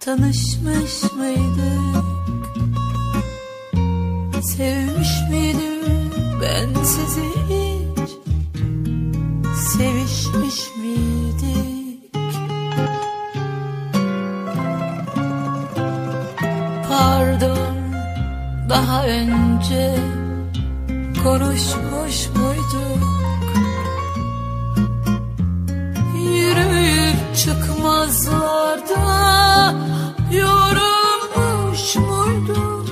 tanışmış mıydık? Sevmiş miydim ben sizi hiç? Sevişmiş miydik? Pardon, daha önce konuşmuş muyduk? Yürüyüp çıkmazlarda yorulmuş muyduk?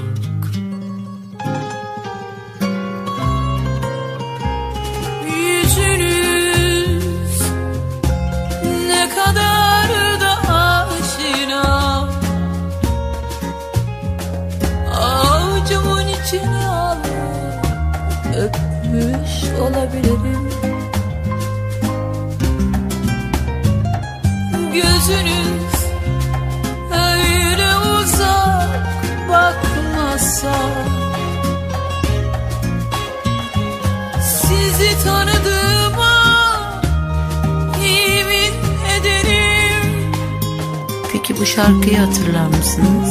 Yüzünüz ne kadar da aşina, avucumun içine alıp öpmüş olabilirim. Gözünüz öyle uzak bakmasa, sizi tanıdığıma yemin ederim. Peki bu şarkıyı hatırlar mısınız?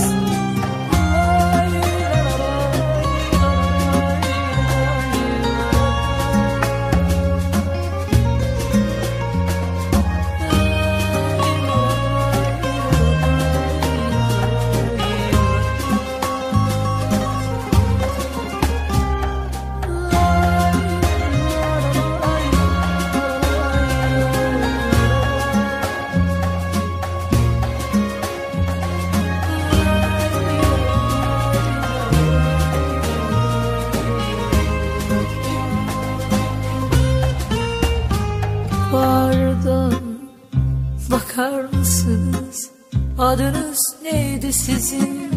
Pardon, bakar mısınız? Adınız neydi sizin?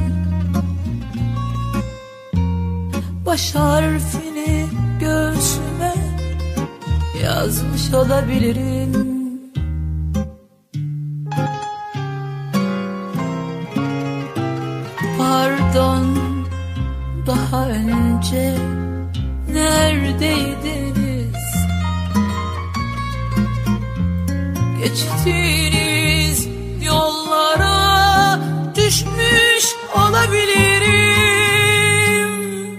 Baş harfini göğsüme yazmış olabilirim. Pardon, daha önce neredeydiniz? Geçtiğiniz yollara düşmüş olabilirim.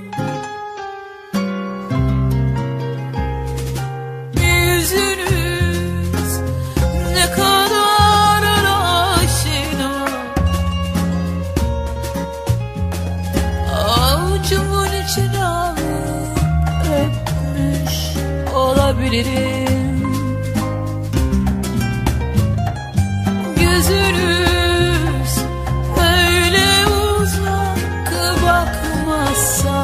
Yüzünüz ne kadar aşina, avucumun içine alıp öpmüş olabilirim. Gözünüz öyle uzak bakmazsa,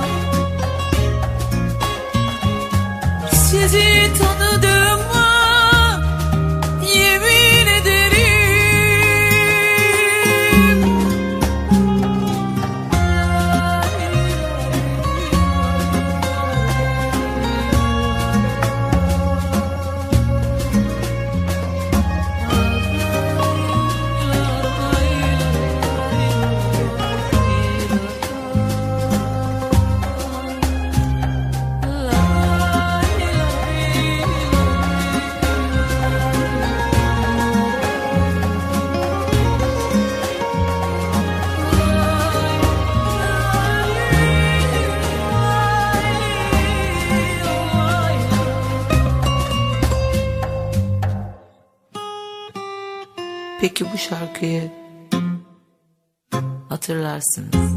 sizi tanıdığıma yemin ederim. Peki bu şarkıyı hatırlarsınız?